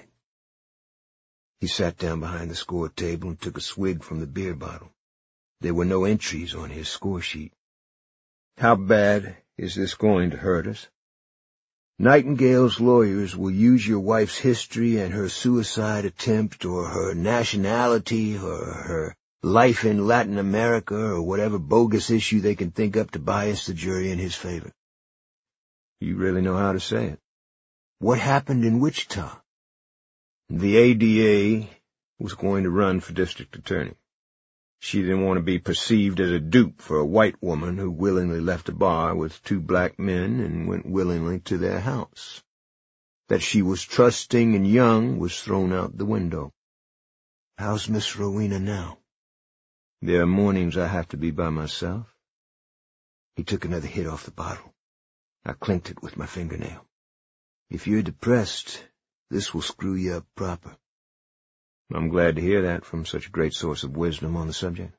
He sat down behind the score table and took a swig from the beer bottle. There were no entries on his score sheet. How bad is this going to hurt us? Nightingale's lawyers will use your wife's history and her suicide attempt or her nationality or her life in Latin America or whatever bogus issue they can think up to bias the jury in his favor. You really know how to say it. What happened in Wichita? The ADA was going to run for district attorney. She didn't want to be perceived as a dupe for a white woman who willingly left a bar with 2 black men and went willingly to their house. That she was trusting and young was thrown out the window. How's Miss Rowena now? There are mornings I have to be by myself. He took another hit off the bottle. I clinked it with my fingernail. If you're depressed, this will screw you up proper. I'm glad to hear that from such a great source of wisdom on the subject.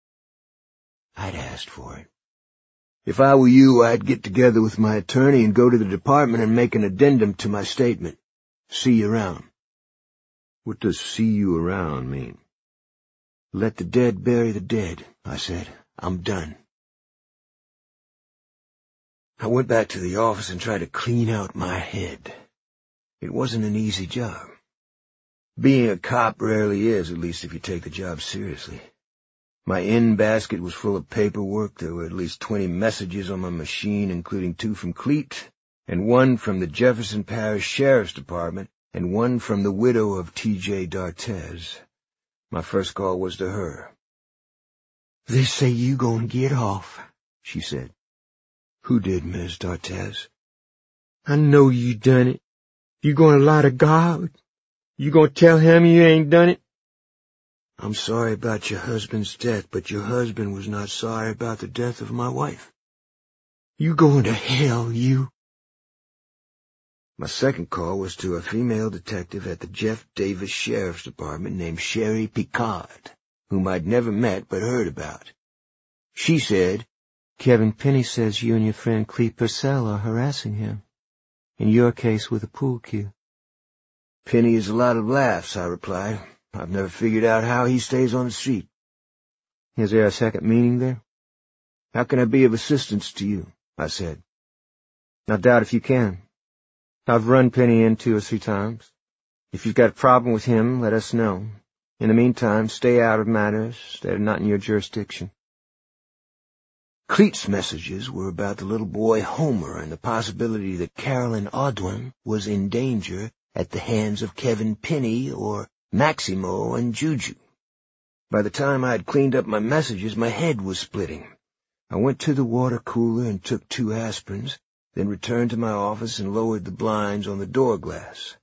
I'd asked for it. If I were you, I'd get together with my attorney and go to the department and make an addendum to my statement. See you around. What does see you around mean? Let the dead bury the dead, I said. I'm done. I went back to the office and tried to clean out my head. It wasn't an easy job. Being a cop rarely is, at least if you take the job seriously. My in-basket was full of paperwork. There were at least 20 messages on my machine, including 2 from Cleet, and 1 from the Jefferson Parish Sheriff's Department, and 1 from the widow of T.J. D'Artez. My first call was to her. "They say you gonna get off," she said. "Who did, Ms. D'Artez?" "I know you done it. You gonna lie to God?" You gonna tell him you ain't done it? I'm sorry about your husband's death, but your husband was not sorry about the death of my wife. You going to hell, you. My second call was to a female detective at the Jeff Davis Sheriff's Department named Sherry Picard, whom I'd never met but heard about. She said, Kevin Penny says you and your friend Clete Purcell are harassing him. In your case with a pool cue. Penny is a lot of laughs, I replied. I've never figured out how he stays on the street. Is there a second meaning there? How can I be of assistance to you? I said. I doubt if you can. I've run Penny in 2 or 3 times. If you've got a problem with him, let us know. In the meantime, stay out of matters that are not in your jurisdiction. Clete's messages were about the little boy Homer and the possibility that Carolyn Odwin was in danger at the hands of Kevin Penny or Maximo and Juju. By the time I had cleaned up my messages, my head was splitting. I went to the water cooler and took 2 aspirins, then returned to my office and lowered the blinds on the door glass.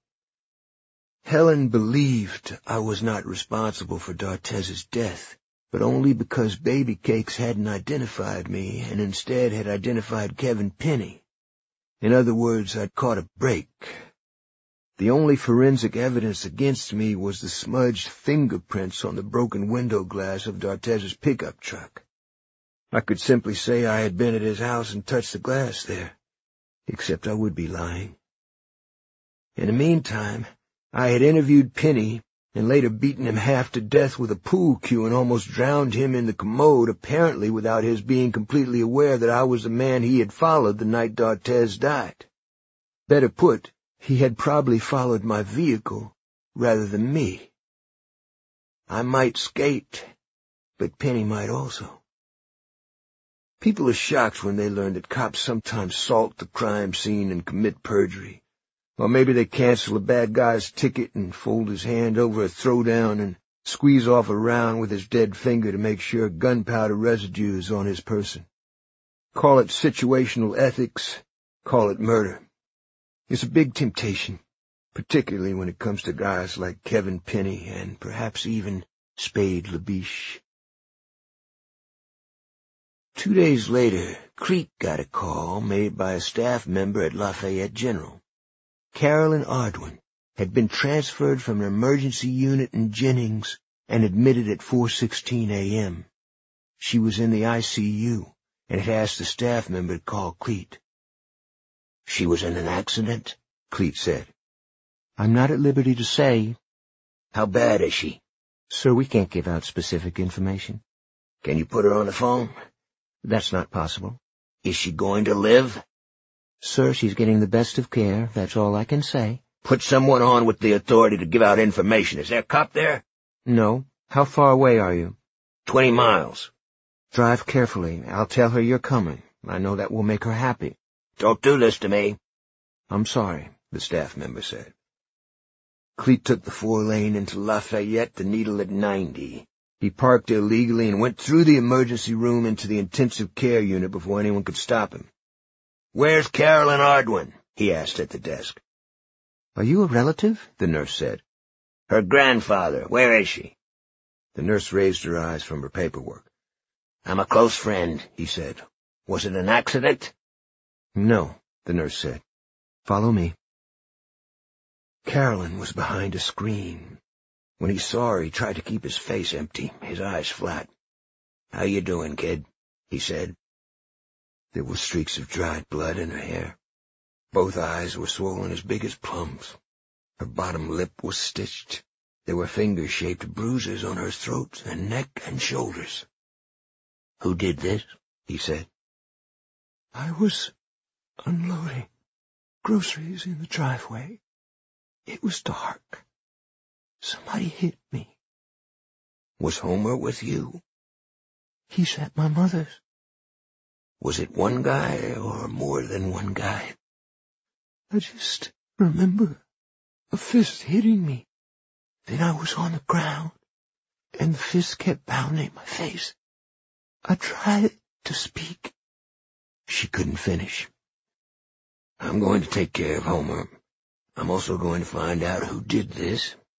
Helen believed I was not responsible for D'Artez's death, but only because Baby Cakes hadn't identified me and instead had identified Kevin Penny. In other words, I'd caught a break. The only forensic evidence against me was the smudged fingerprints on the broken window glass of D'Artez's pickup truck. I could simply say I had been at his house and touched the glass there, except I would be lying. In the meantime, I had interviewed Penny and later beaten him half to death with a pool cue and almost drowned him in the commode, apparently without his being completely aware that I was the man he had followed the night D'Artez died. Better put, he had probably followed my vehicle rather than me. I might skate, but Penny might also. People are shocked when they learn that cops sometimes salt the crime scene and commit perjury. Or maybe they cancel a bad guy's ticket and fold his hand over a throwdown and squeeze off a round with his dead finger to make sure gunpowder residue is on his person. Call it situational ethics, call it murder. It's a big temptation, particularly when it comes to guys like Kevin Penny and perhaps even Spade LaBiche. 2 days later, Clete got a call made by a staff member at Lafayette General. Carolyn Odwin had been transferred from an emergency unit in Jennings and admitted at 4:16 a.m. She was in the ICU and had asked the staff member to call Clete. She was in an accident, Clete said. I'm not at liberty to say. How bad is she? Sir, we can't give out specific information. Can you put her on the phone? That's not possible. Is she going to live? Sir, she's getting the best of care. That's all I can say. Put someone on with the authority to give out information. Is there a cop there? No. How far away are you? 20 miles. Drive carefully. I'll tell her you're coming. I know that will make her happy. Don't do this to me. I'm sorry, the staff member said. Clete took the 4-lane into Lafayette, the needle at 90. He parked illegally and went through the emergency room into the intensive care unit before anyone could stop him. Where's Carolyn Odwin? He asked at the desk. Are you a relative? The nurse said. Her grandfather. Where is she? The nurse raised her eyes from her paperwork. I'm a close friend, he said. Was it an accident? No, the nurse said. Follow me. Carolyn was behind a screen. When he saw her, he tried to keep his face empty, his eyes flat. How you doing, kid? He said. There were streaks of dried blood in her hair. Both eyes were swollen as big as plums. Her bottom lip was stitched. There were finger-shaped bruises on her throat and neck and shoulders. Who did this? He said. I was unloading groceries in the driveway. It was dark. Somebody hit me. Was Homer with you? He's at my mother's. Was it one guy or more than one guy? I just remember a fist hitting me. Then I was on the ground, and the fist kept pounding my face. I tried to speak. She couldn't finish. I'm going to take care of Homer. I'm also going to find out who did this,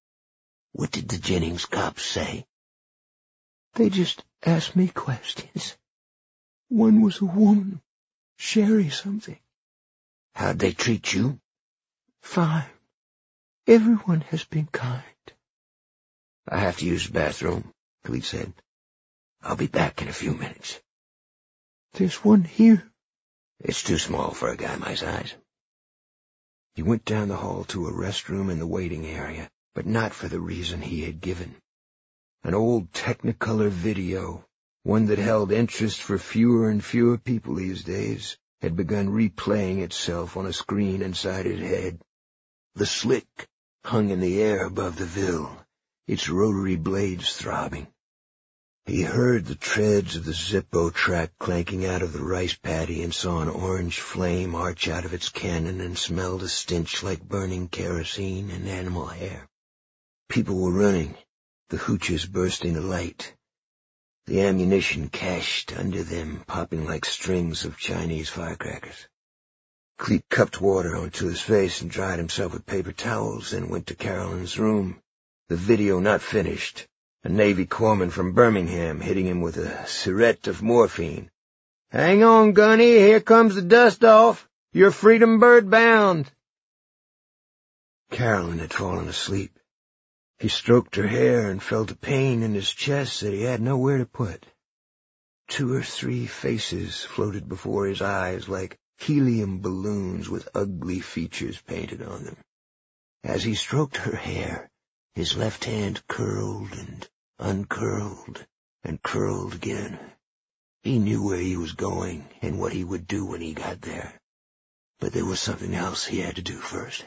What did the Jennings cops say? They just asked me questions. One was a woman, Sherry something. How'd they treat you? Fine. Everyone has been kind. I have to use the bathroom, Cleet said. I'll be back in a few minutes. There's one here. It's too small for a guy my size. He went down the hall to a restroom in the waiting area, but not for the reason he had given. An old Technicolor video, one that held interest for fewer and fewer people these days, had begun replaying itself on a screen inside his head. The slick hung in the air above the Ville, its rotary blades throbbing. He heard the treads of the Zippo track clanking out of the rice paddy and saw an orange flame arch out of its cannon and smelled a stench like burning kerosene and animal hair. People were running, the hooches bursting alight, the ammunition cached under them popping like strings of Chinese firecrackers. Cleet cupped water onto his face and dried himself with paper towels, then went to Carolyn's room, the video not finished. A Navy corpsman from Birmingham hitting him with a syringe of morphine. "Hang on, Gunny, here comes the dust-off. You're freedom bird bound." Carolyn had fallen asleep. He stroked her hair and felt a pain in his chest that he had nowhere to put. 2 or 3 faces floated before his eyes like helium balloons with ugly features painted on them. As he stroked her hair, his left hand curled and uncurled and curled again. He knew where he was going and what he would do when he got there. But there was something else he had to do first.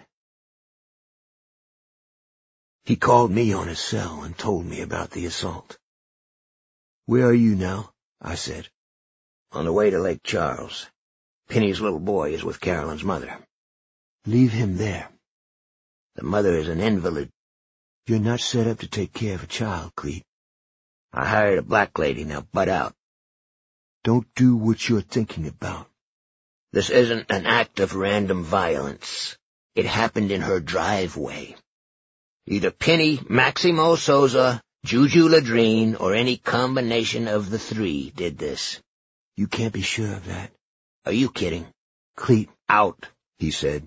He called me on his cell and told me about the assault. "Where are you now?" I said. "On the way to Lake Charles. Penny's little boy is with Carolyn's mother." "Leave him there." "The mother is an invalid." "You're not set up to take care of a child, Cleet." "I hired a black lady, now butt out." "Don't do what you're thinking about." "This isn't an act of random violence. It happened in her driveway. Either Penny, Maximo Souza, Juju Ladrine, or any combination of the 3 did this." "You can't be sure of that." "Are you kidding?" "Cleet, out," he said.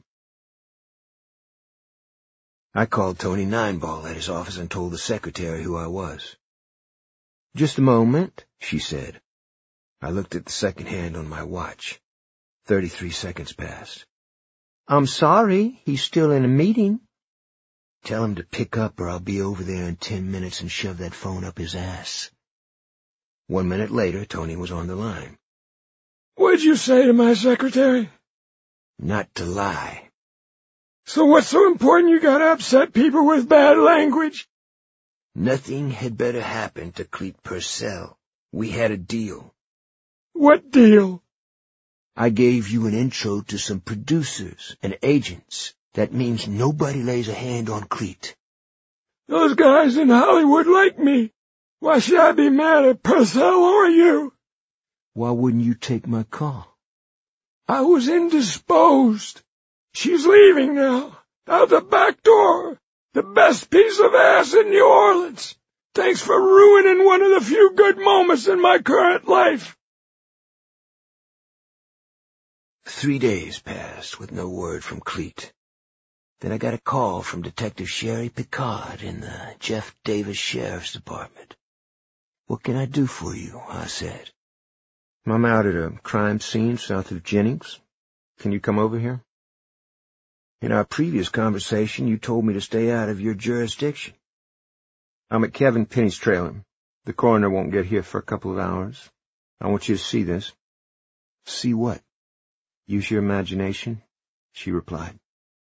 I called Tony Nineball at his office and told the secretary who I was. "Just a moment," she said. I looked at the second hand on my watch. 33 seconds passed. "I'm sorry, he's still in a meeting." "Tell him to pick up or I'll be over there in 10 minutes and shove that phone up his ass." 1 minute later, Tony was on the line. "What'd you say to my secretary?" "Not to lie." "So what's so important you gotta upset people with bad language?" Nothing had better happen to Cleet Purcell. We had a deal. "What deal?" "I gave you an intro to some producers and agents. That means nobody lays a hand on Cleet." "Those guys in Hollywood like me. Why should I be mad at Purcell or you?" "Why wouldn't you take my call?" "I was indisposed. She's leaving now, out the back door. The best piece of ass in New Orleans. Thanks for ruining one of the few good moments in my current life." 3 days passed with no word from Cleet. Then I got a call from Detective Sherry Picard in the Jeff Davis Sheriff's Department. "What can I do for you?" I said. "I'm out at a crime scene south of Jennings. Can you come over here? In our previous conversation, you told me to stay out of your jurisdiction." "I'm at Kevin Penny's trailer. The coroner won't get here for a couple of hours. I want you to see this." "See what?" "Use your imagination," she replied.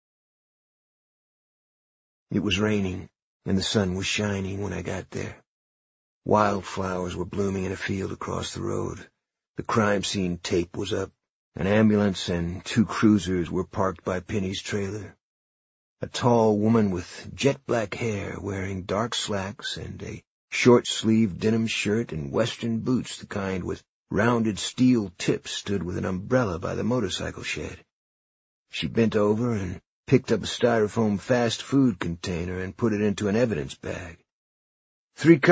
It was raining, and the sun was shining when I got there. Wildflowers were blooming in a field across the road. The crime scene tape was up. An ambulance and 2 cruisers were parked by Penny's trailer. A tall woman with jet-black hair, wearing dark slacks and a short-sleeved denim shirt and western boots, the kind with rounded steel tips, stood with an umbrella by the motorcycle shed. She bent over and picked up a styrofoam fast food container and put it into an evidence bag. 3